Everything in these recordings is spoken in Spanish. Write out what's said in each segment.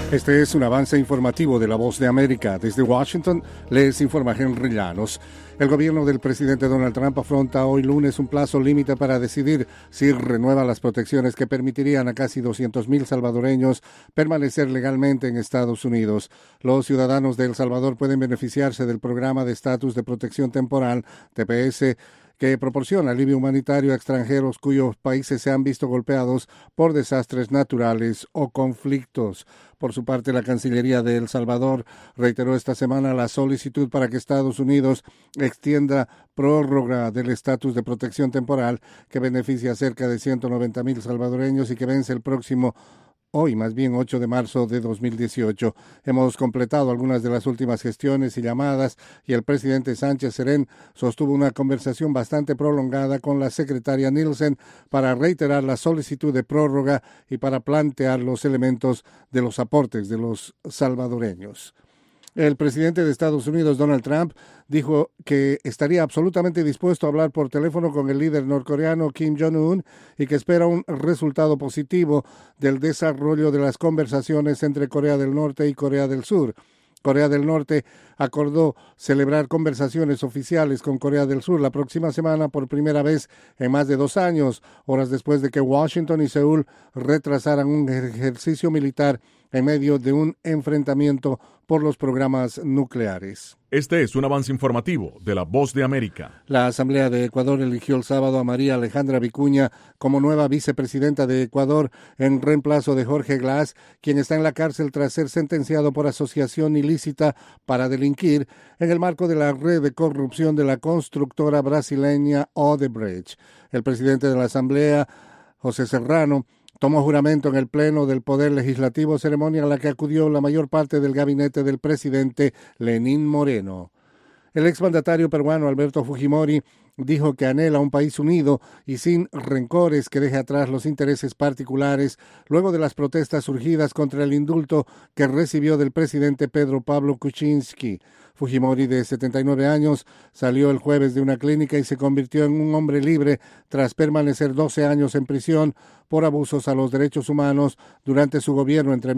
Este es un avance informativo de La Voz de América. Desde Washington les informa Henry Llanos. El gobierno del presidente Donald Trump afronta hoy lunes un plazo límite para decidir si renueva las protecciones que permitirían a casi 200,000 salvadoreños permanecer legalmente en Estados Unidos. Los ciudadanos de El Salvador pueden beneficiarse del programa de estatus de protección temporal, TPS, que proporciona alivio humanitario a extranjeros cuyos países se han visto golpeados por desastres naturales o conflictos. Por su parte, la Cancillería de El Salvador reiteró esta semana la solicitud para que Estados Unidos extienda prórroga del estatus de protección temporal que beneficia a cerca de 190,000 salvadoreños y que vence el próximo hoy, más bien 8 de marzo de 2018. Hemos completado algunas de las últimas gestiones y llamadas y el presidente Sánchez Serén sostuvo una conversación bastante prolongada con la secretaria Nielsen para reiterar la solicitud de prórroga y para plantear los elementos de los aportes de los salvadoreños. El presidente de Estados Unidos, Donald Trump, dijo que estaría absolutamente dispuesto a hablar por teléfono con el líder norcoreano Kim Jong-un y que espera un resultado positivo del desarrollo de las conversaciones entre Corea del Norte y Corea del Sur. Corea del Norte acordó celebrar conversaciones oficiales con Corea del Sur la próxima semana por primera vez en más de 2 años, horas después de que Washington y Seúl retrasaran un ejercicio militar en medio de un enfrentamiento por los programas nucleares. Este es un avance informativo de La Voz de América. La Asamblea de Ecuador eligió el sábado a María Alejandra Vicuña como nueva vicepresidenta de Ecuador en reemplazo de Jorge Glass, quien está en la cárcel tras ser sentenciado por asociación ilícita para delinquir en el marco de la red de corrupción de la constructora brasileña Odebrecht. El presidente de la Asamblea, José Serrano, tomó juramento en el Pleno del Poder Legislativo, ceremonia a la que acudió la mayor parte del gabinete del presidente Lenín Moreno. El exmandatario peruano Alberto Fujimori dijo que anhela un país unido y sin rencores que deje atrás los intereses particulares luego de las protestas surgidas contra el indulto que recibió del presidente Pedro Pablo Kuczynski. Fujimori, de 79 años, salió el jueves de una clínica y se convirtió en un hombre libre tras permanecer 12 años en prisión por abusos a los derechos humanos durante su gobierno entre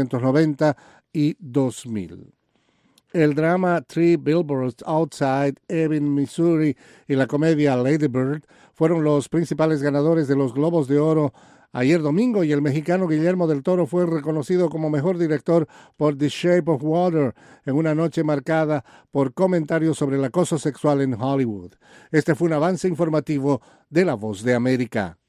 1990 y 2000. El drama Three Billboards Outside Ebbing, Missouri y la comedia Lady Bird fueron los principales ganadores de los Globos de Oro ayer domingo y el mexicano Guillermo del Toro fue reconocido como mejor director por The Shape of Water en una noche marcada por comentarios sobre el acoso sexual en Hollywood. Este fue un avance informativo de La Voz de América.